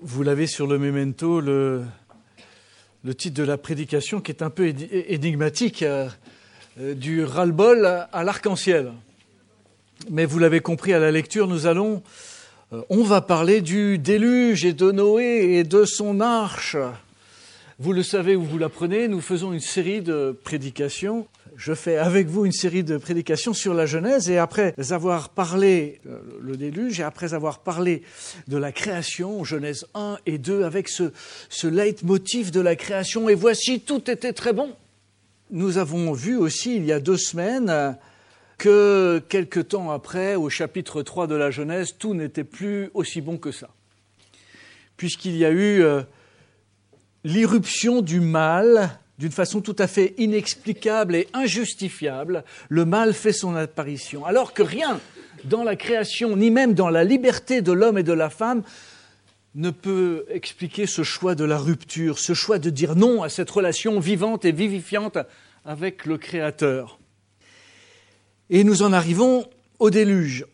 Vous l'avez sur le memento, le titre de la prédication qui est un peu énigmatique, du ras-le-bol à l'arc-en-ciel. Mais vous l'avez compris à la lecture, on va parler du déluge et de Noé et de son arche. Vous le savez ou vous l'apprenez, nous faisons une série de prédications. Je fais avec vous une série de prédications sur la Genèse, et après avoir parlé le déluge, et après avoir parlé de la création, Genèse 1 et 2, avec ce leitmotiv de la création, et voici, tout était très bon. Nous avons vu aussi, il y a 2 semaines, que quelque temps après, au chapitre 3 de la Genèse, tout n'était plus aussi bon que ça. Puisqu'il y a eu l'irruption du mal, d'une façon tout à fait inexplicable et injustifiable, le mal fait son apparition. Alors que rien dans la création, ni même dans la liberté de l'homme et de la femme, ne peut expliquer ce choix de la rupture, ce choix de dire non à cette relation vivante et vivifiante avec le Créateur. Et nous en arrivons au déluge.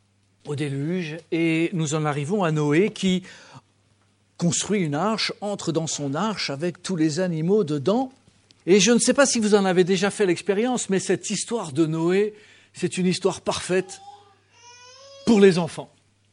Et nous en arrivons à Noé qui construit une arche, entre dans son arche avec tous les animaux dedans. Et je ne sais pas si vous en avez déjà fait l'expérience, mais cette histoire de Noé, c'est une histoire parfaite pour les enfants.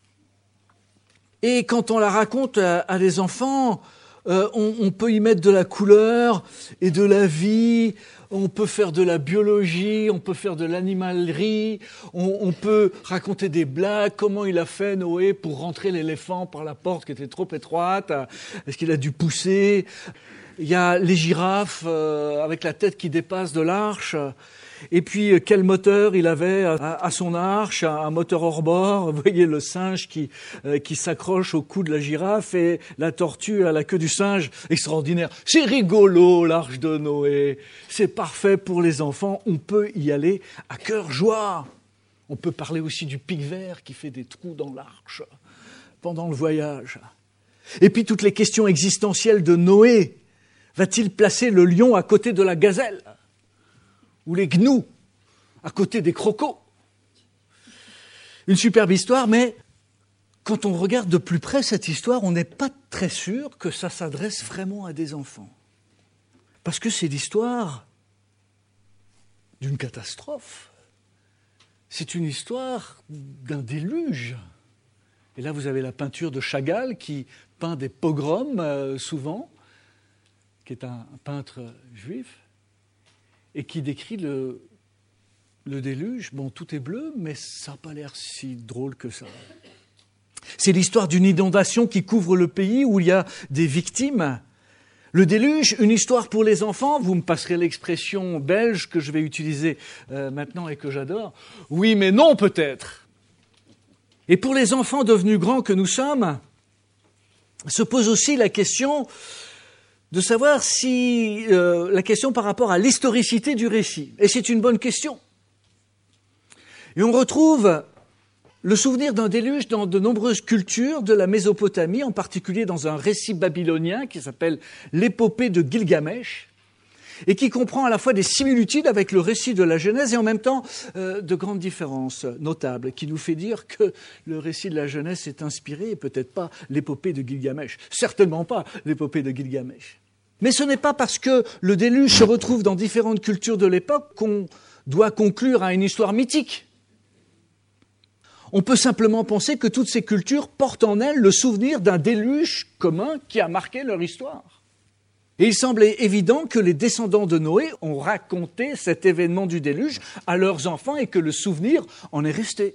Et quand on la raconte à des enfants, on peut y mettre de la couleur et de la vie, on peut faire de la biologie, on peut faire de l'animalerie, on peut raconter des blagues, comment il a fait Noé pour rentrer l'éléphant par la porte qui était trop étroite, est-ce qu'il a dû pousser? Il y a les girafes avec la tête qui dépasse de l'arche. Et puis, quel moteur il avait à son arche, un moteur hors-bord. Vous voyez le singe qui s'accroche au cou de la girafe et la tortue à la queue du singe. Extraordinaire. C'est rigolo, l'arche de Noé. C'est parfait pour les enfants. On peut y aller à cœur joie. On peut parler aussi du pic vert qui fait des trous dans l'arche pendant le voyage. Et puis, toutes les questions existentielles de Noé. Va-t-il placer le lion à côté de la gazelle ? Ou les gnous à côté des crocos? Une superbe histoire, mais quand on regarde de plus près cette histoire, on n'est pas très sûr que ça s'adresse vraiment à des enfants. Parce que c'est l'histoire d'une catastrophe. C'est une histoire d'un déluge. Et là, vous avez la peinture de Chagall qui peint des pogroms, souvent, qui est un peintre juif, et qui décrit le déluge. Bon, tout est bleu, mais ça n'a pas l'air si drôle que ça. C'est l'histoire d'une inondation qui couvre le pays où il y a des victimes. Le déluge, une histoire pour les enfants, vous me passerez l'expression belge que je vais utiliser maintenant et que j'adore. Oui, mais non, peut-être. Et pour les enfants devenus grands que nous sommes, se pose aussi la question de savoir si la question par rapport à l'historicité du récit. Et c'est une bonne question. Et on retrouve le souvenir d'un déluge dans de nombreuses cultures de la Mésopotamie, en particulier dans un récit babylonien qui s'appelle l'épopée de Gilgamesh, et qui comprend à la fois des similitudes avec le récit de la Genèse et en même temps de grandes différences notables, qui nous fait dire que le récit de la Genèse est inspiré, et peut-être pas l'épopée de Gilgamesh, certainement pas l'épopée de Gilgamesh. Mais ce n'est pas parce que le déluge se retrouve dans différentes cultures de l'époque qu'on doit conclure à une histoire mythique. On peut simplement penser que toutes ces cultures portent en elles le souvenir d'un déluge commun qui a marqué leur histoire. Et il semblait évident que les descendants de Noé ont raconté cet événement du déluge à leurs enfants et que le souvenir en est resté.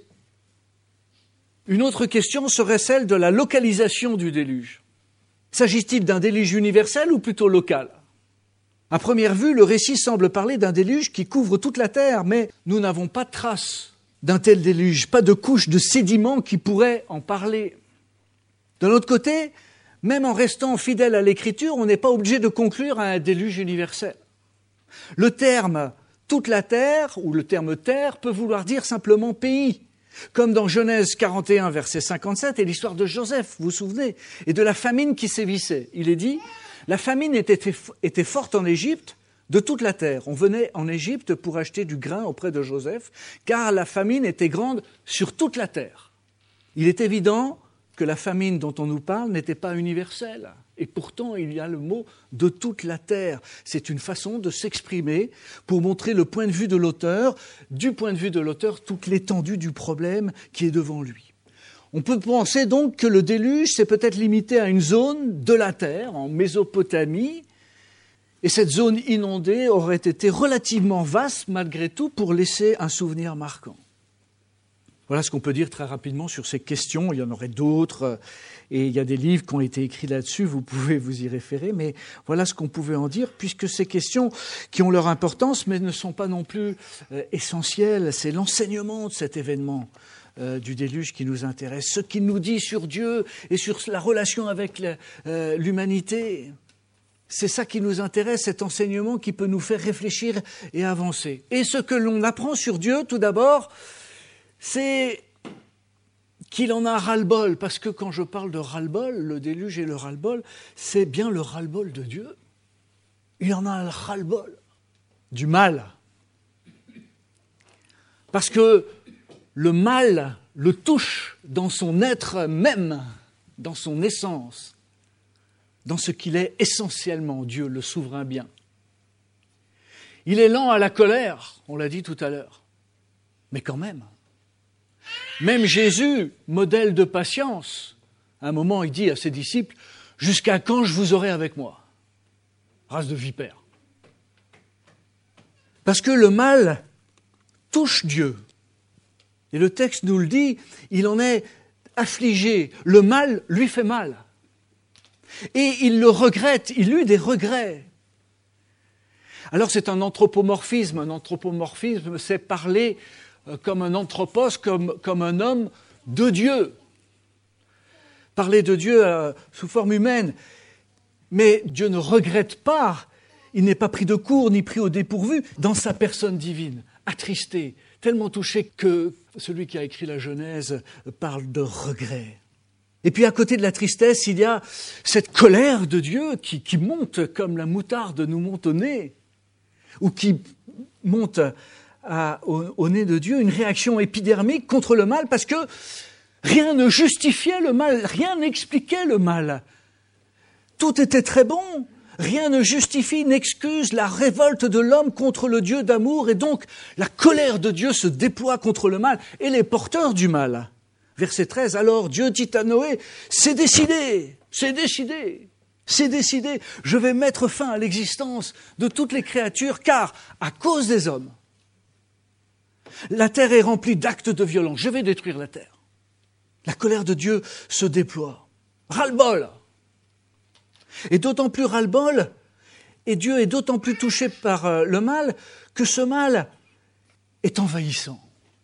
Une autre question serait celle de la localisation du déluge. S'agit-il d'un déluge universel ou plutôt local ? À première vue, le récit semble parler d'un déluge qui couvre toute la terre, mais nous n'avons pas de trace d'un tel déluge, pas de couche de sédiments qui pourraient en parler. D'un autre côté, même en restant fidèle à l'écriture, on n'est pas obligé de conclure à un déluge universel. Le terme « toute la terre » ou le terme « terre » peut vouloir dire simplement « pays ». Comme dans Genèse 41, verset 57, et l'histoire de Joseph, vous vous souvenez, et de la famine qui sévissait. Il est dit, la famine était forte en Égypte, de toute la terre. On venait en Égypte pour acheter du grain auprès de Joseph, car la famine était grande sur toute la terre. Il est évident que la famine dont on nous parle n'était pas universelle. Et pourtant, il y a le mot « de toute la terre ». C'est une façon de s'exprimer pour montrer le point de vue de l'auteur, du point de vue de l'auteur, toute l'étendue du problème qui est devant lui. On peut penser donc que le déluge s'est peut-être limité à une zone de la terre, en Mésopotamie, et cette zone inondée aurait été relativement vaste malgré tout pour laisser un souvenir marquant. Voilà ce qu'on peut dire très rapidement sur ces questions. Il y en aurait d'autres, et il y a des livres qui ont été écrits là-dessus, vous pouvez vous y référer, mais voilà ce qu'on pouvait en dire, puisque ces questions qui ont leur importance, mais ne sont pas non plus essentielles, c'est l'enseignement de cet événement du déluge qui nous intéresse, ce qu'il nous dit sur Dieu et sur la relation avec l'humanité. C'est ça qui nous intéresse, cet enseignement qui peut nous faire réfléchir et avancer. Et ce que l'on apprend sur Dieu, tout d'abord, c'est qu'il en a ras-le-bol, parce que quand je parle de ras-le-bol, le déluge et le ras-le-bol, c'est bien le ras-le-bol de Dieu. Il en a un ras-le-bol du mal. Parce que le mal le touche dans son être même, dans son essence, dans ce qu'il est essentiellement, Dieu, le souverain bien. Il est lent à la colère, on l'a dit tout à l'heure, mais quand même. Même Jésus, modèle de patience, à un moment il dit à ses disciples « Jusqu'à quand je vous aurai avec moi ?» Race de vipères. Parce que le mal touche Dieu. Et le texte nous le dit, il en est affligé. Le mal lui fait mal. Et il le regrette, il eut des regrets. Alors c'est un anthropomorphisme. Un anthropomorphisme, c'est parler comme un anthropos, comme un homme de Dieu. Parler de Dieu sous forme humaine. Mais Dieu ne regrette pas, il n'est pas pris de court ni pris au dépourvu dans sa personne divine, attristé, tellement touché que celui qui a écrit la Genèse parle de regret. Et puis à côté de la tristesse, il y a cette colère de Dieu qui monte comme la moutarde nous monte au nez, ou qui monte au nez de Dieu, une réaction épidermique contre le mal, parce que rien ne justifiait le mal, rien n'expliquait le mal. Tout était très bon, rien ne justifie, n'excuse la révolte de l'homme contre le Dieu d'amour, et donc la colère de Dieu se déploie contre le mal et les porteurs du mal. Verset 13, alors Dieu dit à Noé, c'est décidé, je vais mettre fin à l'existence de toutes les créatures, car à cause des hommes, la terre est remplie d'actes de violence. Je vais détruire la terre. La colère de Dieu se déploie. Ras-le-bol. Et d'autant plus ras-le-bol, et Dieu est d'autant plus touché par le mal, que ce mal est envahissant.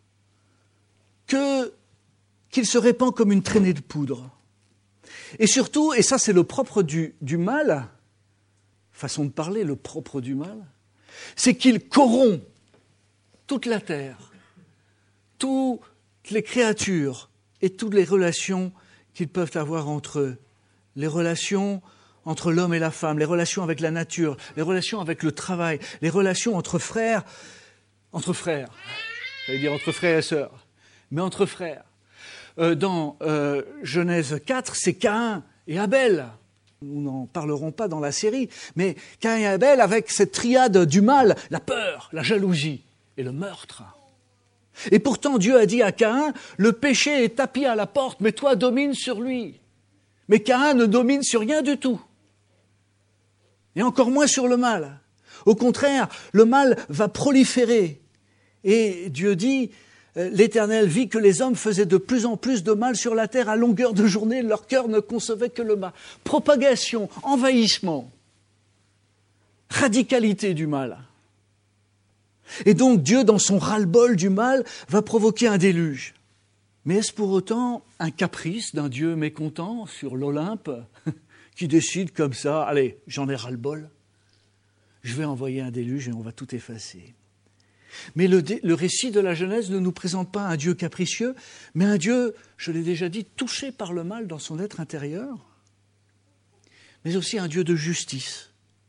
Qu'il se répand comme une traînée de poudre. Et surtout, et ça c'est le propre du mal, façon de parler, le propre du mal, c'est qu'il corrompt toute la terre, toutes les créatures et toutes les relations qu'ils peuvent avoir entre eux. Les relations entre l'homme et la femme, les relations avec la nature, les relations avec le travail, les relations entre frères, j'allais dire entre frères et sœurs, mais entre frères. Dans Genèse 4, c'est Caïn et Abel. Nous n'en parlerons pas dans la série, mais Caïn et Abel avec cette triade du mal, la peur, la jalousie et le meurtre. Et pourtant Dieu a dit à Caïn, le péché est tapis à la porte, mais toi domine sur lui. Mais Caïn ne domine sur rien du tout. Et encore moins sur le mal. Au contraire, le mal va proliférer. Et Dieu dit, l'Éternel vit que les hommes faisaient de plus en plus de mal sur la terre à longueur de journée, leur cœur ne concevait que le mal. Propagation, envahissement, radicalité du mal. Et donc Dieu, dans son ras-le-bol du mal, va provoquer un déluge. Mais est-ce pour autant un caprice d'un Dieu mécontent sur l'Olympe qui décide comme ça, allez, j'en ai ras-le-bol, je vais envoyer un déluge et on va tout effacer. Mais le récit de la Genèse ne nous présente pas un Dieu capricieux, mais un Dieu, je l'ai déjà dit, touché par le mal dans son être intérieur, mais aussi un Dieu de justice.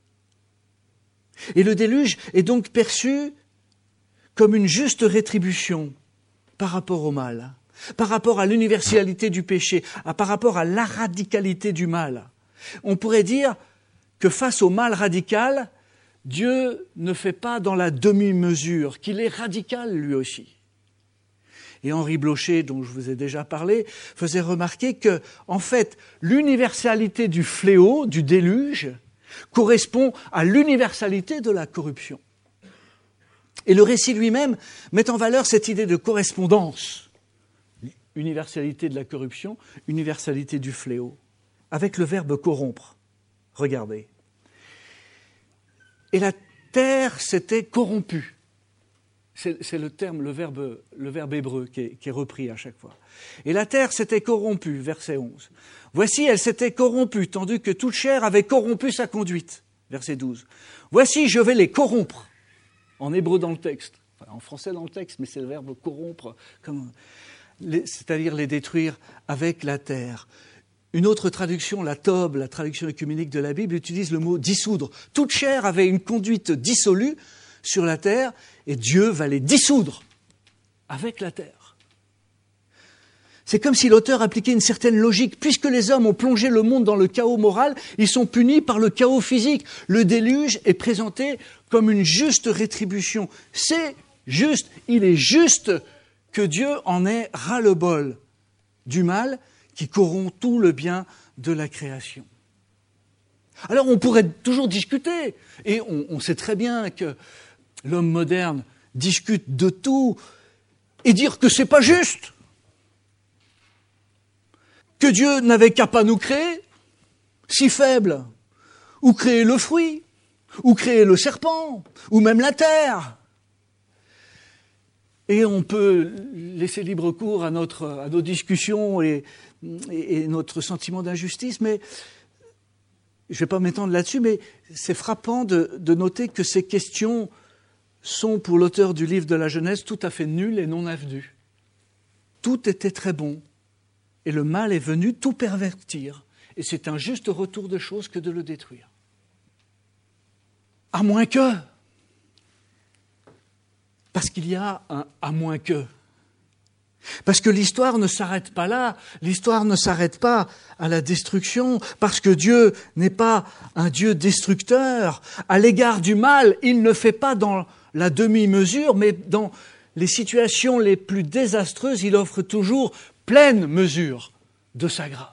Et le déluge est donc perçu comme une juste rétribution par rapport au mal. par rapport à l'universalité du péché, par rapport à la radicalité du mal. On pourrait dire que face au mal radical, Dieu ne fait pas dans la demi-mesure, qu'il est radical lui aussi. Et Henri Blocher, dont je vous ai déjà parlé, faisait remarquer que, en fait, l'universalité du fléau, du déluge, correspond à l'universalité de la corruption. Et le récit lui-même met en valeur cette idée de correspondance. Universalité de la corruption, universalité du fléau. Avec le verbe corrompre. Regardez. Et la terre s'était corrompue. C'est le terme, le verbe hébreu qui est repris à chaque fois. Et la terre s'était corrompue, verset 11. Voici, elle s'était corrompue, tandis que toute chair avait corrompu sa conduite, verset 12. Voici, je vais les corrompre, en hébreu dans le texte, enfin, en français dans le texte, mais c'est le verbe corrompre, c'est-à-dire les détruire avec la terre. Une autre traduction, la Tob, la traduction œcuménique de la Bible, utilise le mot dissoudre. Toute chair avait une conduite dissolue sur la terre, et Dieu va les dissoudre avec la terre. C'est comme si l'auteur appliquait une certaine logique. Puisque les hommes ont plongé le monde dans le chaos moral, ils sont punis par le chaos physique. Le déluge est présenté comme une juste rétribution. C'est juste, il est juste que Dieu en ait ras-le-bol du mal qui corrompt tout le bien de la création. Alors on pourrait toujours discuter, et on sait très bien que l'homme moderne discute de tout et dire que c'est pas juste, que Dieu n'avait qu'à pas nous créer, si faibles, ou créer le fruit, ou créer le serpent, ou même la terre. Et on peut laisser libre cours à nos discussions et notre sentiment d'injustice, mais je ne vais pas m'étendre là-dessus, mais c'est frappant de noter que ces questions sont, pour l'auteur du livre de la Genèse, tout à fait nulles et non avenues. Tout était très bon, et le mal est venu tout pervertir, et c'est un juste retour de choses que de le détruire. À moins que, parce qu'il y a un à moins que. Parce que l'histoire ne s'arrête pas là, l'histoire ne s'arrête pas à la destruction, parce que Dieu n'est pas un Dieu destructeur. À l'égard du mal, il ne fait pas dans la demi-mesure, mais dans les situations les plus désastreuses, il offre toujours pleine mesure de sa grâce.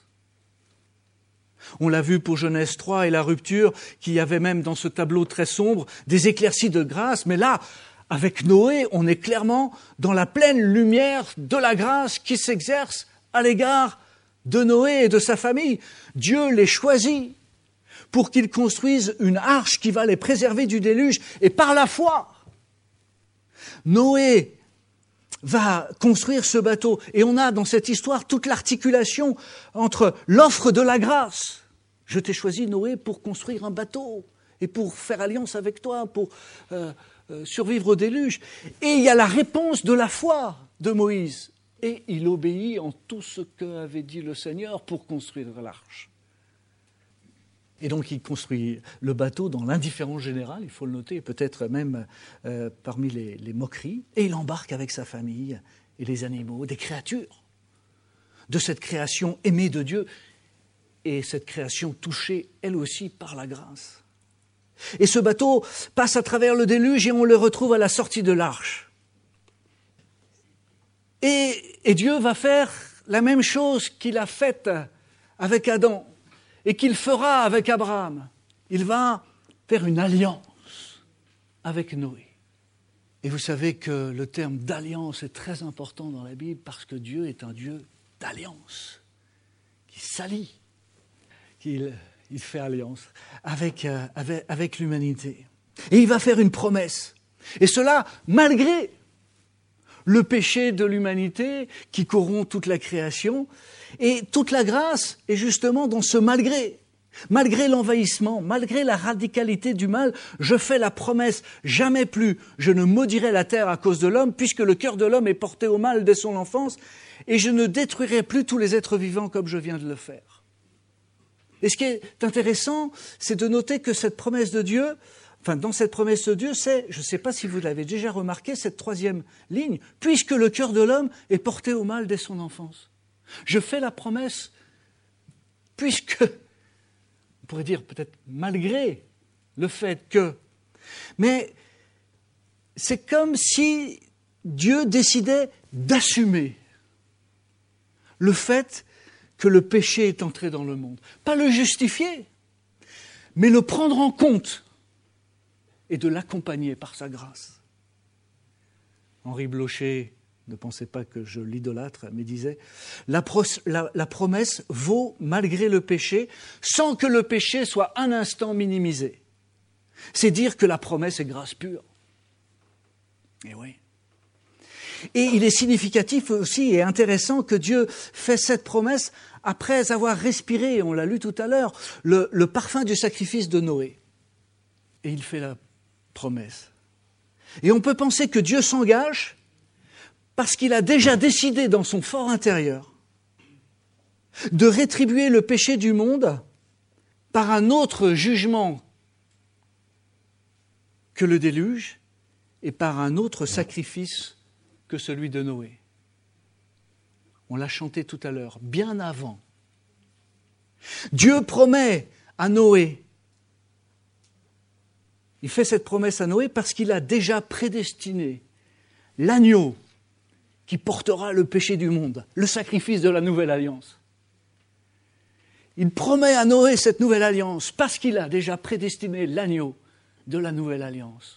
On l'a vu pour Genèse 3 et la rupture, qu'il y avait même dans ce tableau très sombre des éclaircies de grâce, mais là, avec Noé, on est clairement dans la pleine lumière de la grâce qui s'exerce à l'égard de Noé et de sa famille. Dieu les choisit pour qu'ils construisent une arche qui va les préserver du déluge. Et par la foi, Noé va construire ce bateau. Et on a dans cette histoire toute l'articulation entre l'offre de la grâce. Je t'ai choisi, Noé, pour construire un bateau et pour faire alliance avec toi, pour survivre au déluge. Et il y a la réponse de la foi de Moïse. Et il obéit en tout ce qu'avait dit le Seigneur pour construire l'arche. Et donc il construit le bateau dans l'indifférence générale, il faut le noter, peut-être même parmi les moqueries. Et il embarque avec sa famille et les animaux, des créatures, de cette création aimée de Dieu, et cette création touchée, elle aussi, par la grâce. Et ce bateau passe à travers le déluge et on le retrouve à la sortie de l'arche. Et Dieu va faire la même chose qu'il a faite avec Adam et qu'il fera avec Abraham. Il va faire une alliance avec Noé. Et vous savez que le terme d'alliance est très important dans la Bible parce que Dieu est un Dieu d'alliance, qui s'allie, qu'il fait alliance avec l'humanité. Et il va faire une promesse. Et cela, malgré le péché de l'humanité qui corrompt toute la création. Et toute la grâce est justement dans ce malgré. Malgré l'envahissement, malgré la radicalité du mal, je fais la promesse, jamais plus je ne maudirai la terre à cause de l'homme, puisque le cœur de l'homme est porté au mal dès son enfance, et je ne détruirai plus tous les êtres vivants comme je viens de le faire. Et ce qui est intéressant, c'est de noter que cette promesse de Dieu Enfin, dans cette promesse de Dieu, c'est, je ne sais pas si vous l'avez déjà remarqué, cette troisième ligne, puisque le cœur de l'homme est porté au mal dès son enfance. Je fais la promesse, puisque, on pourrait dire peut-être malgré le fait que, mais c'est comme si Dieu décidait d'assumer le fait que le péché est entré dans le monde. Pas le justifier, mais le prendre en compte et de l'accompagner par sa grâce. Henri Blocher, ne pensez pas que je l'idolâtre, mais disait « La promesse vaut malgré le péché, sans que le péché soit un instant minimisé. » C'est dire que la promesse est grâce pure. Et oui. Et il est significatif aussi et intéressant que Dieu fait cette promesse après avoir respiré, on l'a lu tout à l'heure, le parfum du sacrifice de Noé. Et il fait la promesse. Et on peut penser que Dieu s'engage parce qu'il a déjà décidé dans son fort intérieur de rétribuer le péché du monde par un autre jugement que le déluge et par un autre sacrifice que celui de Noé. On l'a chanté tout à l'heure, bien avant. Dieu promet à Noé, il fait cette promesse à Noé parce qu'il a déjà prédestiné l'agneau qui portera le péché du monde, le sacrifice de la nouvelle alliance. Il promet à Noé cette nouvelle alliance parce qu'il a déjà prédestiné l'agneau de la nouvelle alliance.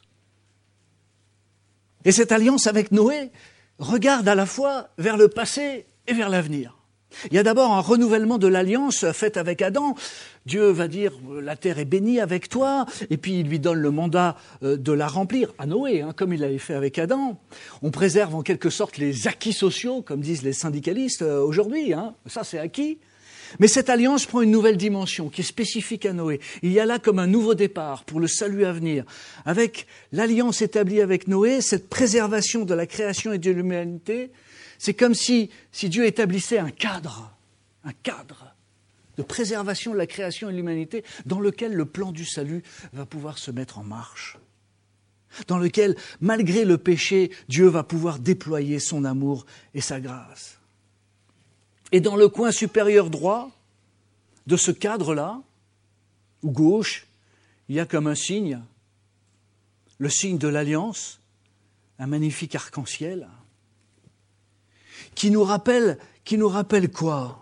Et cette alliance avec Noé regarde à la fois vers le passé et vers l'avenir. Il y a d'abord un renouvellement de l'alliance faite avec Adam. Dieu va dire « la terre est bénie avec toi » et puis il lui donne le mandat de la remplir à Noé, comme il l'avait fait avec Adam. On préserve en quelque sorte les acquis sociaux, comme disent les syndicalistes aujourd'hui. Ça, c'est acquis. Mais cette alliance prend une nouvelle dimension qui est spécifique à Noé. Il y a là comme un nouveau départ pour le salut à venir. Avec l'alliance établie avec Noé, cette préservation de la création et de l'humanité, c'est comme si Dieu établissait un cadre de préservation de la création et de l'humanité dans lequel le plan du salut va pouvoir se mettre en marche. Dans lequel, malgré le péché, Dieu va pouvoir déployer son amour et sa grâce. Et dans le coin supérieur droit de ce cadre-là, ou gauche, il y a comme un signe, le signe de l'alliance, un magnifique arc-en-ciel, qui nous rappelle quoi ?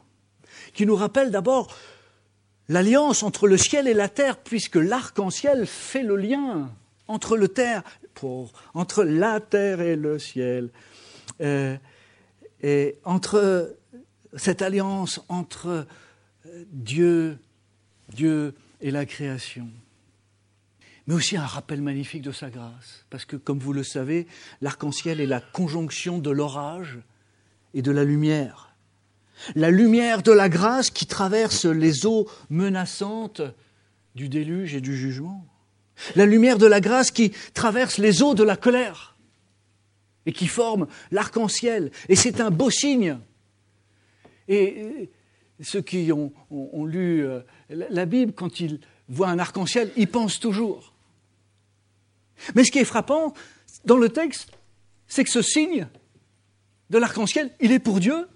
Qui nous rappelle d'abord l'alliance entre le ciel et la terre, puisque l'arc-en-ciel fait le lien entre entre la terre et le ciel, et entre cette alliance entre Dieu et la création. Mais aussi un rappel magnifique de sa grâce. Parce que, comme vous le savez, l'arc-en-ciel est la conjonction de l'orage et de la lumière. La lumière de la grâce qui traverse les eaux menaçantes du déluge et du jugement. La lumière de la grâce qui traverse les eaux de la colère et qui forme l'arc-en-ciel. Et c'est un beau signe. Et ceux qui ont lu la Bible, quand ils voient un arc-en-ciel, ils pensent toujours. Mais ce qui est frappant dans le texte, c'est que ce signe de l'arc-en-ciel, il est pour Dieu.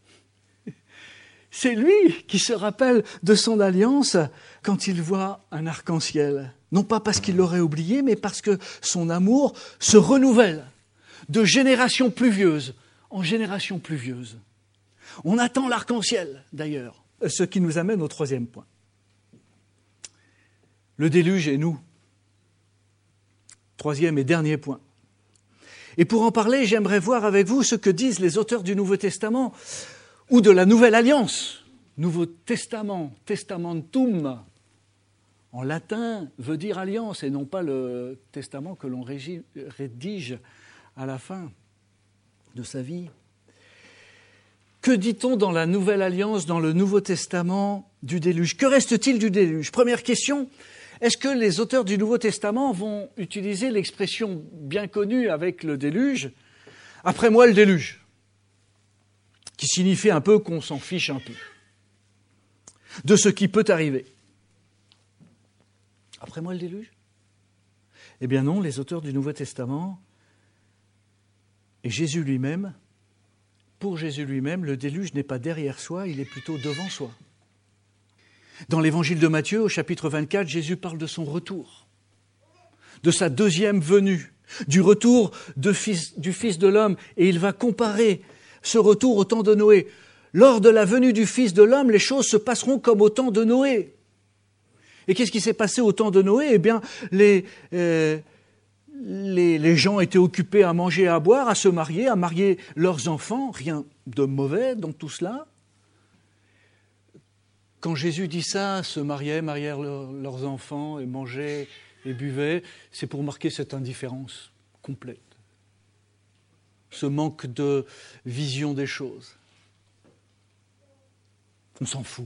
C'est lui qui se rappelle de son alliance quand il voit un arc-en-ciel. Non pas parce qu'il l'aurait oublié, mais parce que son amour se renouvelle de génération pluvieuse en génération pluvieuse. On attend l'arc-en-ciel, d'ailleurs, ce qui nous amène au troisième point. Le déluge et nous. Troisième et dernier point. Et pour en parler, j'aimerais voir avec vous ce que disent les auteurs du Nouveau Testament ou de la Nouvelle Alliance. Nouveau Testament, testamentum, en latin, veut dire alliance et non pas le testament que l'on rédige à la fin de sa vie. Que dit-on dans la Nouvelle Alliance, dans le Nouveau Testament du déluge ? Que reste-t-il du déluge ? Première question, est-ce que les auteurs du Nouveau Testament vont utiliser l'expression bien connue avec le déluge « après moi le déluge », qui signifie un peu qu'on s'en fiche un peu de ce qui peut arriver. Après moi le déluge ? Eh bien non, les auteurs du Nouveau Testament et Jésus lui-même, pour Jésus lui-même, le déluge n'est pas derrière soi, il est plutôt devant soi. Dans l'évangile de Matthieu, au chapitre 24, Jésus parle de son retour, de sa deuxième venue, du retour du Fils de l'homme, et il va comparer ce retour au temps de Noé. Lors de la venue du Fils de l'homme, les choses se passeront comme au temps de Noé. Et qu'est-ce qui s'est passé au temps de Noé ? Eh bien, les gens étaient occupés à manger et à boire, à marier leurs enfants. Rien de mauvais dans tout cela. Quand Jésus dit ça, se mariaient leurs enfants et mangeaient et buvaient, c'est pour marquer cette indifférence complète. Ce manque de vision des choses. On s'en fout.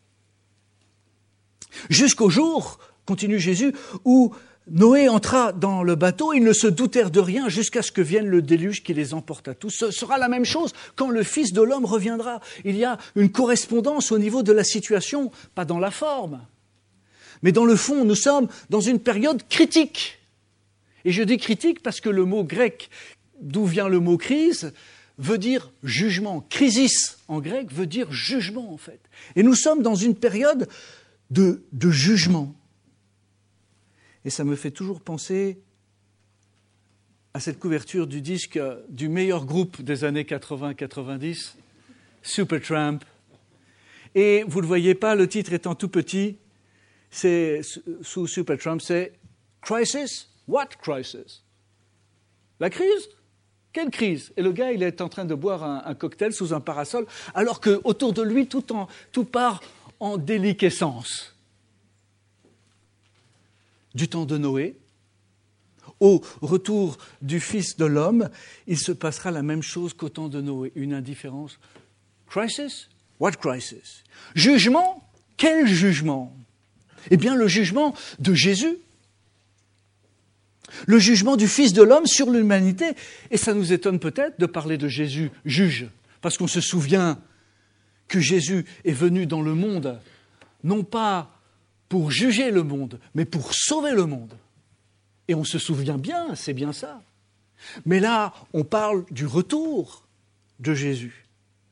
Jusqu'au jour, continue Jésus, où Noé entra dans le bateau, ils ne se doutèrent de rien jusqu'à ce que vienne le déluge qui les emporte à tous. Ce sera la même chose quand le Fils de l'homme reviendra. Il y a une correspondance au niveau de la situation, pas dans la forme, mais dans le fond. Nous sommes dans une période critique. Et je dis critique parce que le mot grec, d'où vient le mot crise, veut dire jugement. Crisis en grec veut dire jugement en fait. Et nous sommes dans une période de jugement. Et ça me fait toujours penser à cette couverture du disque du meilleur groupe des années 80-90, Supertramp. Et vous ne le voyez pas, le titre étant tout petit, c'est sous Supertramp, c'est « Crisis? What crisis ?» La crise ? Quelle crise ? Et le gars, il est en train de boire un cocktail sous un parasol, alors qu'autour de lui, tout part en déliquescence. Du temps de Noé, au retour du Fils de l'homme, il se passera la même chose qu'au temps de Noé, une indifférence. Crisis? What crisis? Jugement? Quel jugement? Eh bien, le jugement de Jésus. Le jugement du Fils de l'homme sur l'humanité. Et ça nous étonne peut-être de parler de Jésus juge, parce qu'on se souvient que Jésus est venu dans le monde, non pas pour juger le monde, mais pour sauver le monde. Et on se souvient bien, c'est bien ça. Mais là, on parle du retour de Jésus,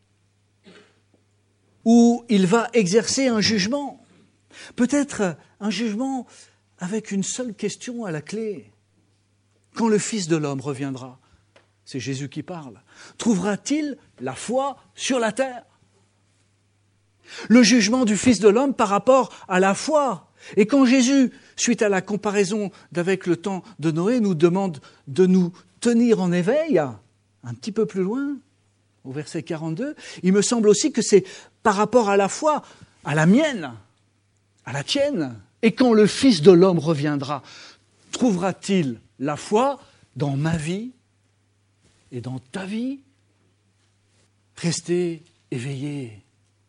où il va exercer un jugement. Peut-être un jugement avec une seule question à la clé. Quand le Fils de l'homme reviendra, c'est Jésus qui parle, trouvera-t-il la foi sur la terre ? Le jugement du Fils de l'homme par rapport à la foi. Et quand Jésus, suite à la comparaison d'avec le temps de Noé, nous demande de nous tenir en éveil, un petit peu plus loin, au verset 42, il me semble aussi que c'est par rapport à la foi, à la mienne, à la tienne. Et quand le Fils de l'homme reviendra, trouvera-t-il la foi dans ma vie et dans ta vie ? Restez éveillés.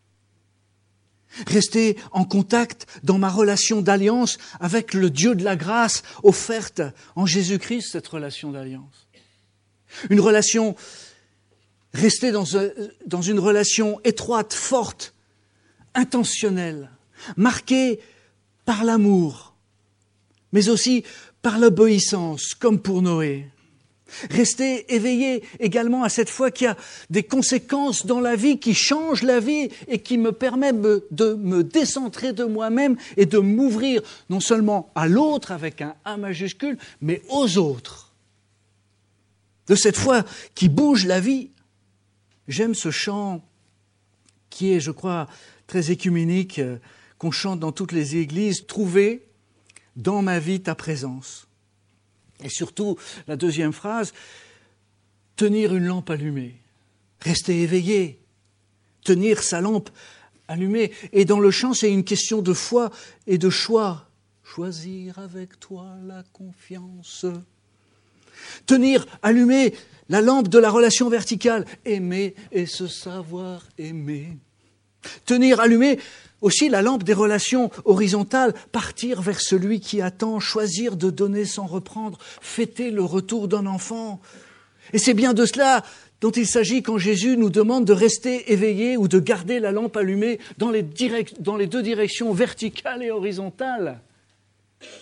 Rester en contact dans ma relation d'alliance avec le Dieu de la grâce offerte en Jésus-Christ, cette relation d'alliance. Une relation, rester dans une relation étroite, forte, intentionnelle, marquée par l'amour, mais aussi par l'obéissance, comme pour Noé. Rester éveillé également à cette foi qui a des conséquences dans la vie, qui change la vie et qui me permet de me décentrer de moi-même et de m'ouvrir non seulement à l'autre avec un A majuscule, mais aux autres. De cette foi qui bouge la vie. J'aime ce chant qui est, je crois, très écuménique, qu'on chante dans toutes les églises. Trouver dans ma vie ta présence. Et surtout, la deuxième phrase, tenir une lampe allumée, rester éveillé, tenir sa lampe allumée. Et dans le chant, c'est une question de foi et de choix. Choisir avec toi la confiance. Tenir allumée la lampe de la relation verticale, aimer et se savoir aimer. Tenir allumée aussi la lampe des relations horizontales, partir vers celui qui attend, choisir de donner sans reprendre, fêter le retour d'un enfant. Et c'est bien de cela dont il s'agit quand Jésus nous demande de rester éveillés ou de garder la lampe allumée dans les deux directions verticales et horizontales.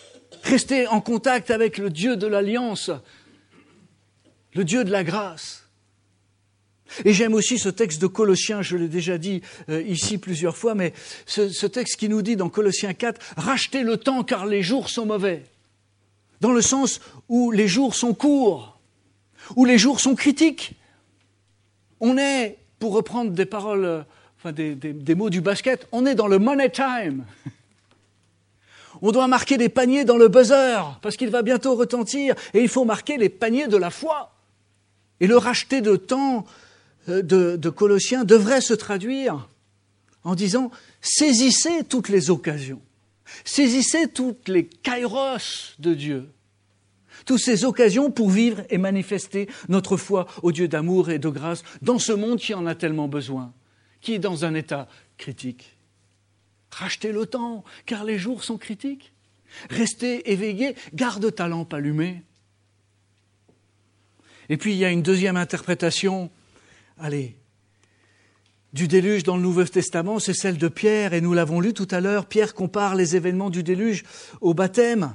Restez en contact avec le Dieu de l'Alliance, le Dieu de la grâce. Et j'aime aussi ce texte de Colossiens, je l'ai déjà dit ici plusieurs fois, mais ce texte qui nous dit dans Colossiens 4, « Rachetez le temps car les jours sont mauvais », dans le sens où les jours sont courts, où les jours sont critiques. On est, pour reprendre des paroles, des mots du basket, on est dans le money time. On doit marquer des paniers dans le buzzer, parce qu'il va bientôt retentir, et il faut marquer les paniers de la foi. Et le racheter de temps de Colossiens devrait se traduire en disant « Saisissez toutes les occasions, saisissez toutes les kairos de Dieu, toutes ces occasions pour vivre et manifester notre foi au Dieu d'amour et de grâce dans ce monde qui en a tellement besoin, qui est dans un état critique. Rachetez le temps, car les jours sont critiques. Restez éveillés, garde ta lampe allumée. » Et puis il y a une deuxième interprétation, du déluge dans le Nouveau Testament, c'est celle de Pierre, et nous l'avons lu tout à l'heure. Pierre compare les événements du déluge au baptême,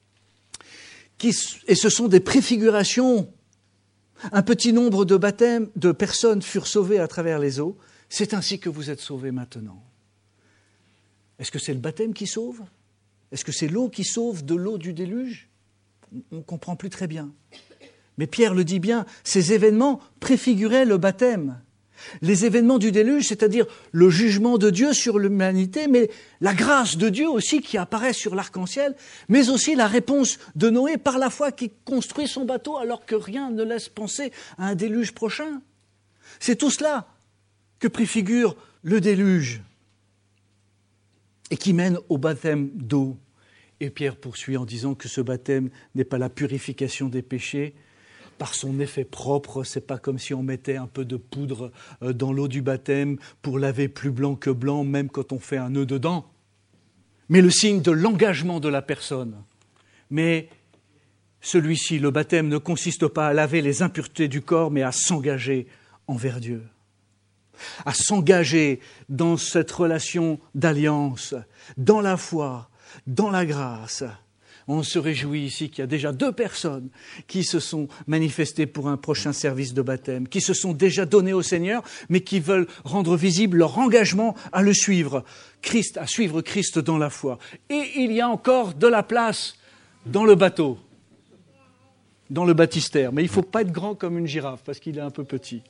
et ce sont des préfigurations. Un petit nombre de baptêmes, de personnes furent sauvées à travers les eaux. C'est ainsi que vous êtes sauvés maintenant. Est-ce que c'est le baptême qui sauve ? Est-ce que c'est l'eau qui sauve de l'eau du déluge ? On ne comprend plus très bien. Mais Pierre le dit bien, ces événements préfiguraient le baptême. Les événements du déluge, c'est-à-dire le jugement de Dieu sur l'humanité, mais la grâce de Dieu aussi qui apparaît sur l'arc-en-ciel, mais aussi la réponse de Noé par la foi qui construit son bateau alors que rien ne laisse penser à un déluge prochain. C'est tout cela que préfigure le déluge et qui mène au baptême d'eau. Et Pierre poursuit en disant que ce baptême n'est pas la purification des péchés, par son effet propre, c'est pas comme si on mettait un peu de poudre dans l'eau du baptême pour laver plus blanc que blanc, même quand on fait un nœud dedans. Mais le signe de l'engagement de la personne. Mais celui-ci, le baptême, ne consiste pas à laver les impuretés du corps, mais à s'engager envers Dieu. À s'engager dans cette relation d'alliance, dans la foi, dans la grâce. On se réjouit ici qu'il y a déjà 2 personnes qui se sont manifestées pour un prochain service de baptême, qui se sont déjà données au Seigneur, mais qui veulent rendre visible leur engagement à le suivre, à suivre Christ dans la foi. Et il y a encore de la place dans le bateau, dans le baptistère. Mais il ne faut pas être grand comme une girafe, parce qu'il est un peu petit.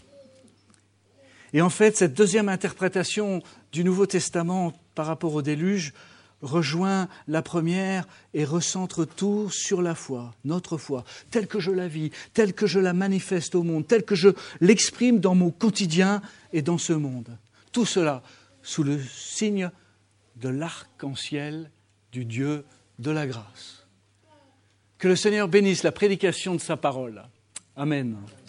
Et en fait, cette deuxième interprétation du Nouveau Testament par rapport au déluge rejoint la première et recentre tout sur la foi, notre foi, telle que je la vis, telle que je la manifeste au monde, telle que je l'exprime dans mon quotidien et dans ce monde. Tout cela sous le signe de l'arc-en-ciel du Dieu de la grâce. Que le Seigneur bénisse la prédication de sa parole. Amen.